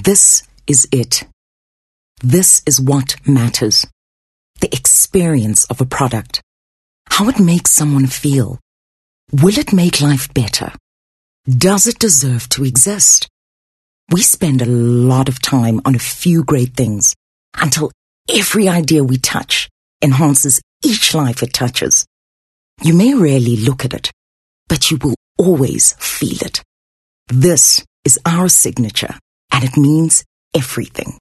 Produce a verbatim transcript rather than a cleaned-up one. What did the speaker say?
This is it. This is what matters. The experience of a product. How it makes someone feel. Will it make life better? Does it deserve to exist? We spend a lot of time on a few great things until every idea we touch enhances each life it touches. You may rarely look at it, but you will always feel it. This is our signature, and it means everything.